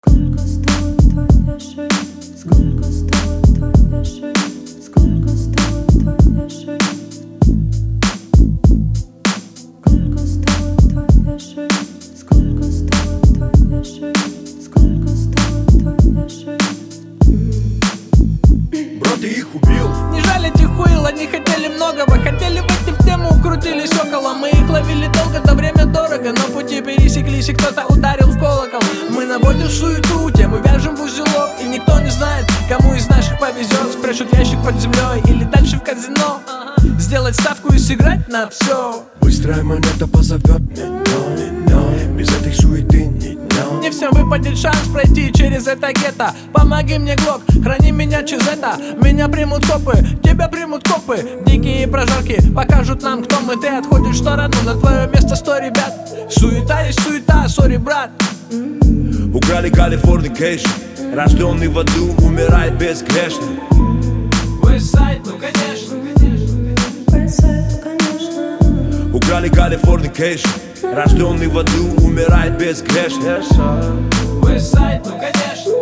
Сколько стоит твоя жизнь? Сколько стоит твоя жизнь? Сколько стоит твоя жизнь? Сколько стоит твоя жизнь? Сколько стоит твоя жизнь? Сколько стоит твоя жизнь? Бро, ты их убил. Не жаль этих хуил, они хотели многого. Хотели войти в тему, крутились около. Мы их ловили долго, да время дорого. Но пути пересеклись и кто-то ударил в колокол. Мы наводим суету, тему вяжем в узелок. И никто не знает, кому из наших повезет. Спрячут ящик под землей или дальше в казино. Сделать ставку и сыграть на все. Быстрая монета позовет меня, без этой суеты ни дня. Не всем выпадет шанс пройти через это гетто. Помоги мне, Глок, храни меня через это. Меня примут копы, тебя примут копы. Дикие прожарки покажут нам, кто мы. Ты отходишь в сторону, на твое место 100 ребят. Суета есть суета, сори, брат. Украли Калифорникейшн, рожденный в аду, умирает безгрешно. Высайд, ну конечно. Украли Калифорникейшн, рожденный в аду, умирает безгрешно. Высайд, ну конечно.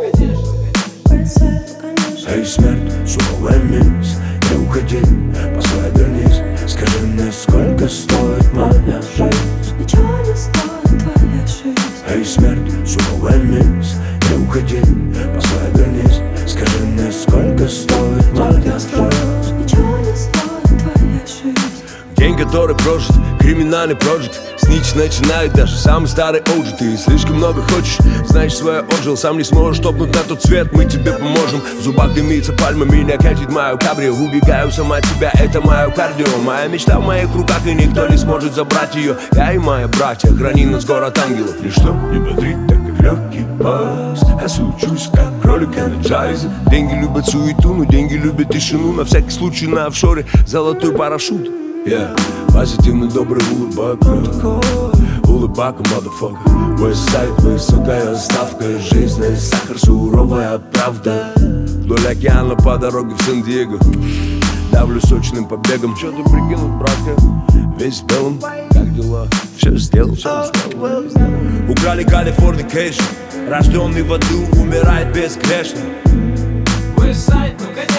Эй, смерть, суровая месть, не уходи, постой, обернись. Скажи мне, сколько стоит моя жизнь? Ничего не стоит твоя жизнь. Эй, смерть, суровая месть, не уходи, постой, обернись. Скажи мне, сколько стоит моя жизнь? Ничего не стоит твоя жизнь. День, который прожит, криминальный проект. Снич начинает даже самый старый OG. Ты слишком много хочешь, знаешь, свое отжил. Сам не сможешь топнуть на тот цвет, мы тебе поможем. В зубах дымится пальма, меня катит мою кабрио. Убегаю сама от тебя, это мое кардио. Моя мечта в моих руках, и никто не сможет забрать ее. Я и мои братья, храни нас город ангелов. Ничто не бодрит, так как легкий бас. Я сучусь, как кролик энерджайзер. Деньги любят суету, но деньги любят тишину. На всякий случай на офшоре золотой парашют. Позитивный, добрый улыбак, улыбака, motherfucker. Westside, высокая ставка, жизнь, сахар, суровая правда. Вдоль океана по дороге в Сан-Диего давлю сочным побегом. Чё ты прикинул, братка? Весь в белом, как дела? Все сделал, все сделал. Украли Калифорникейшн, рожденный в аду, умирает безгрешно. Высайд, ну конечно.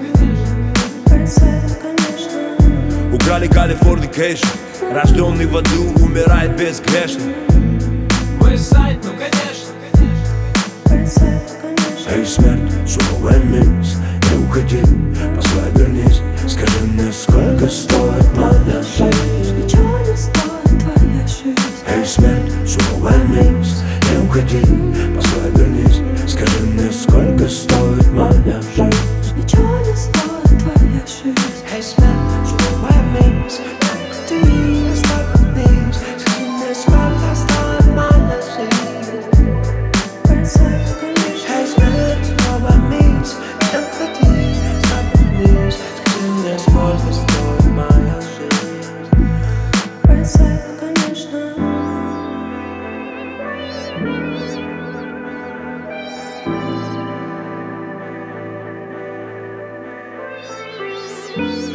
Украли Калифорникейшн, рожденный в аду, умирает безгрешно. Высайд, ну конечно. Эй, смерть, суровая месть, не уходи, постой, обернись. Скажи мне, сколько стоит моя жизнь? Ничего не стоит твоя жизнь. Эй, смерть, суровая месть, не уходи, постой, обернись. Скажи мне, сколько стоит моя жизнь? Ничего не стоит твоя жизнь. Эй, смерть, суровая месть, не уходи, постой, обернись. Скажи мне, сколько стоит моя жизнь? Эй, смерть, суровая месть, не уходи, постой, обернись. Скажи мне, сколько стоит моя жизнь? Конечно.